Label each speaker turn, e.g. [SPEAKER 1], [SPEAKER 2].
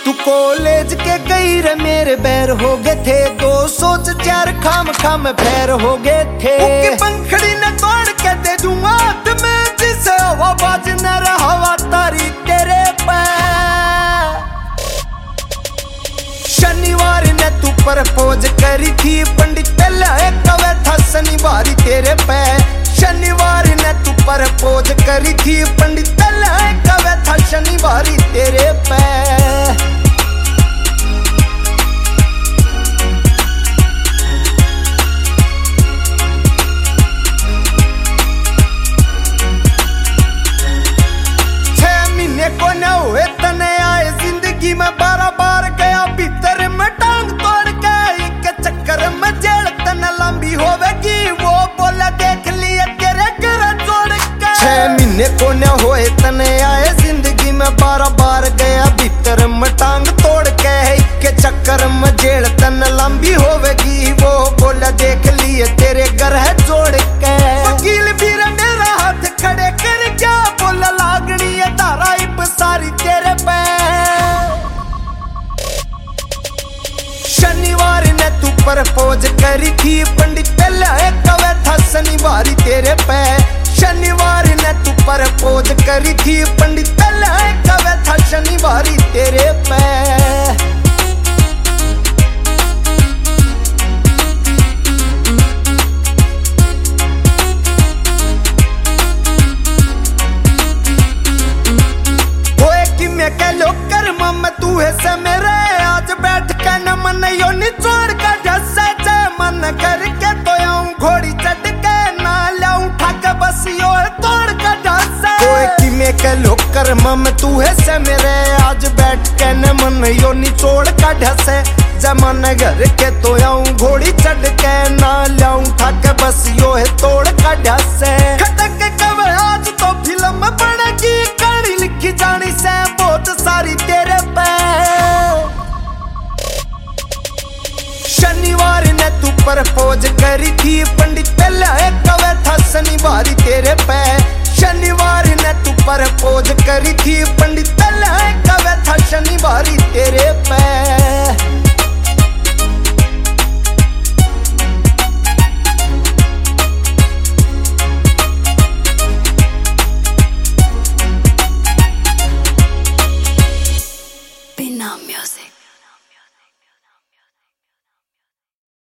[SPEAKER 1] तू कॉलेज के गई रे मेरे बैर हो गए थे, दो सोच चार खाम खाम पैर हो गए थे। पंखड़ी ने तोड़ के दे दूंगा मैं, जिसे हवा बाज न रहा तारी तेरे पैर। शनिवार ने तू प्रपोज करी थी, पंडित कवे था शनिवार तेरे पैर। शनिवार ने तू प्रपोज करी थी, पंडित कवे था शनिवार तेरे पैर। को न हुए तने आए जिंदगी में, बार बार गया भीतर में टांग तोड़ के, एक चक्कर में जेल तन लंबी होवेगी, वो बोला देख लिए तेरे घर जोड़ के। 6 महीने को न हुए तने आए जिंदगी में, बार बार गया भीतर में टांग तोड़ के, एक चक्कर में जेल तन लंबी होवेगी, वो बोला देख लिए तेरे घर है जोड़ के। वकील भी मेरा हाथ खड़े कर क्या बोला, लागनी है धारा सारी तेरे पैर। शनिवार ने तू प्रपोज करी थी, पंडित कवे था शनिवार तेरे पैर। शनिवार ने तू प्रपोज करी थी, पंडित कवे था शनिवार तेरे पैर। तू है से मेरे आज बैठ के न मन यो निचोड़ का ढसे, जय मन करके तो आऊं घोड़ी चढ़ के, ना लाऊं ठाक बस यो तोड़ का ढसे। कोई की में के लोग कर मम तू है से मेरे आज बैठ के न मन यो निचोड़ का ढसे, जय मन घर के तो आऊं घोड़ी चढ़